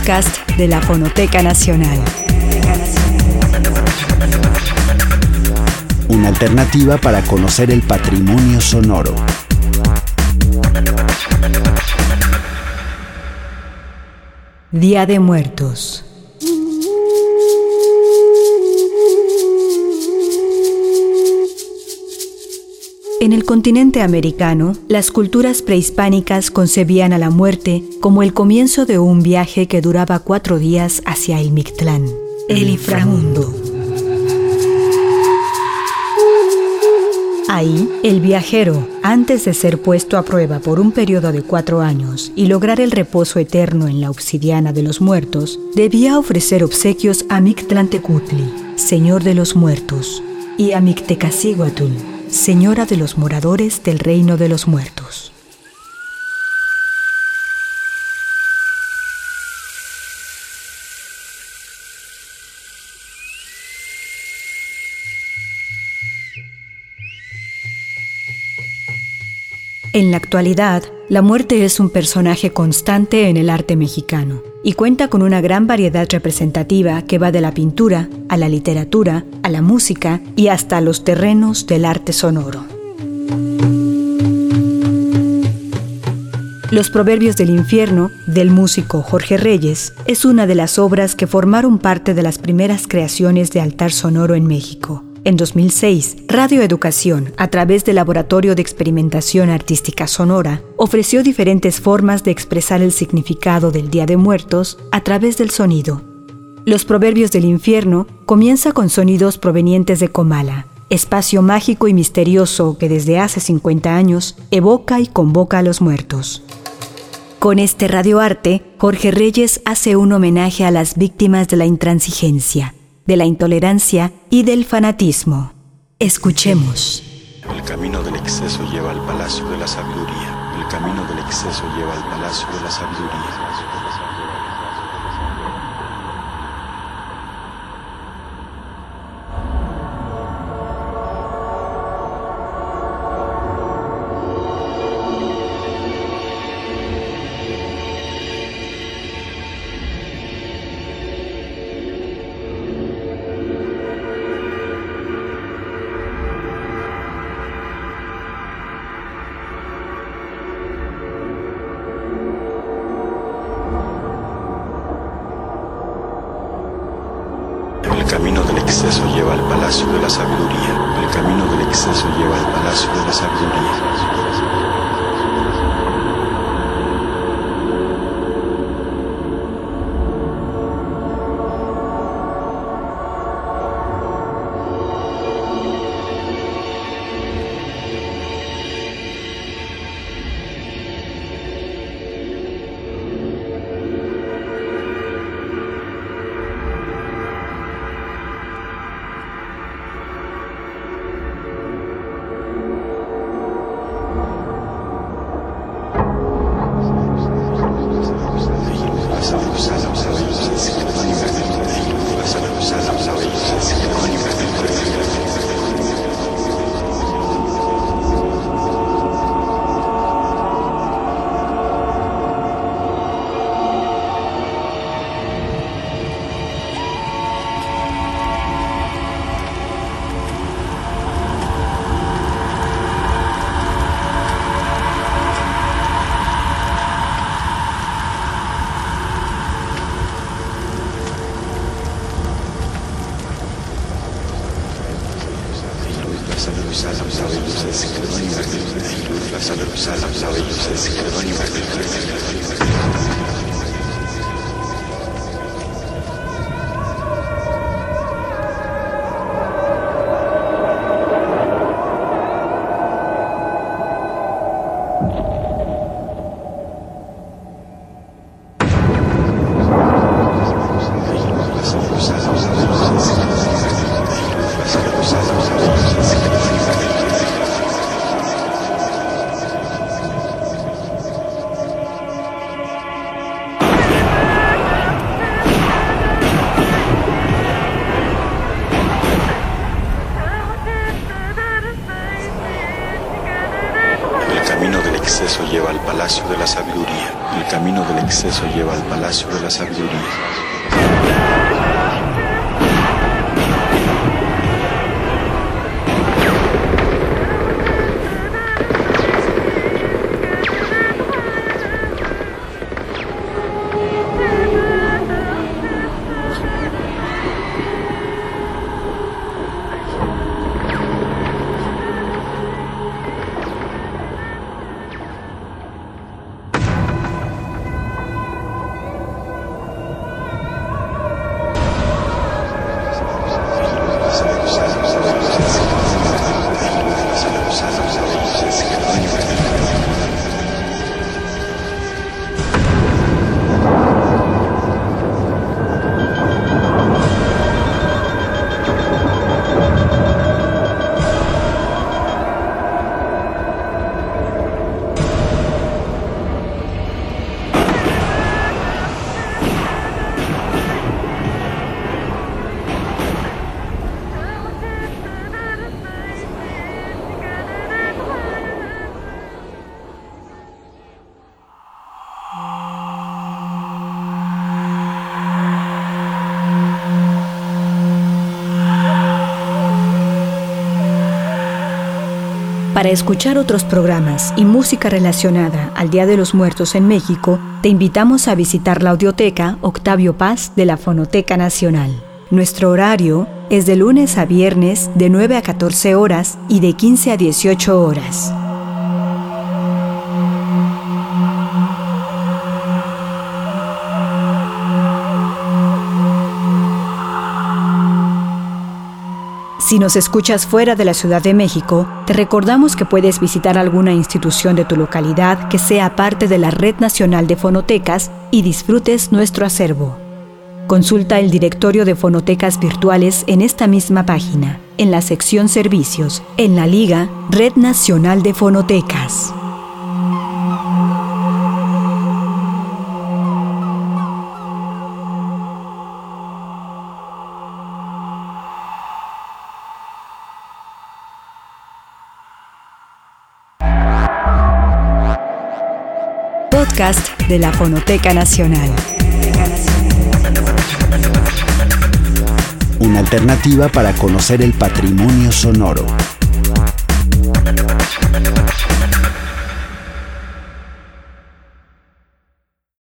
podcast de la Fonoteca Nacional. Una alternativa para conocer el patrimonio sonoro. Día de Muertos. En el continente americano, las culturas prehispánicas concebían a la muerte como el comienzo de un viaje que duraba 4 días hacia el Mictlán, el inframundo. Ahí, el viajero, antes de ser puesto a prueba por un periodo de 4 años y lograr el reposo eterno en la obsidiana de los muertos, debía ofrecer obsequios a Mictlantecutli, señor de los muertos, y a Mictecacihuatl, señora de los moradores del reino de los muertos. En la actualidad, la muerte es un personaje constante en el arte mexicano y cuenta con una gran variedad representativa que va de la pintura a la literatura, a la música y hasta a los terrenos del arte sonoro. Los Proverbios del Infierno, del músico Jorge Reyes, es una de las obras que formaron parte de las primeras creaciones de altar sonoro en México. En 2006, Radio Educación, a través del Laboratorio de Experimentación Artística Sonora, ofreció diferentes formas de expresar el significado del Día de Muertos a través del sonido. Los Proverbios del Infierno comienza con sonidos provenientes de Comala, espacio mágico y misterioso que desde hace 50 años evoca y convoca a los muertos. Con este radioarte, Jorge Reyes hace un homenaje a las víctimas de la intransigencia, de la intolerancia y del fanatismo. Escuchemos. El camino del exceso lleva al palacio de la sabiduría. El camino del exceso lleva al palacio de la sabiduría. El camino del exceso lleva al palacio de la sabiduría. El camino del exceso lleva al palacio de la sabiduría. lleva al palacio de la sabiduría. El camino del exceso lleva al palacio de la sabiduría. Para escuchar otros programas y música relacionada al Día de los Muertos en México, te invitamos a visitar la audioteca Octavio Paz de la Fonoteca Nacional. Nuestro horario es de lunes a viernes de 9 a 14 horas y de 15 a 18 horas. Si nos escuchas fuera de la Ciudad de México, te recordamos que puedes visitar alguna institución de tu localidad que sea parte de la Red Nacional de Fonotecas y disfrutes nuestro acervo. Consulta el directorio de fonotecas virtuales en esta misma página, en la sección Servicios, en la liga Red Nacional de Fonotecas. Podcast de la Fonoteca Nacional. Una alternativa para conocer el patrimonio sonoro.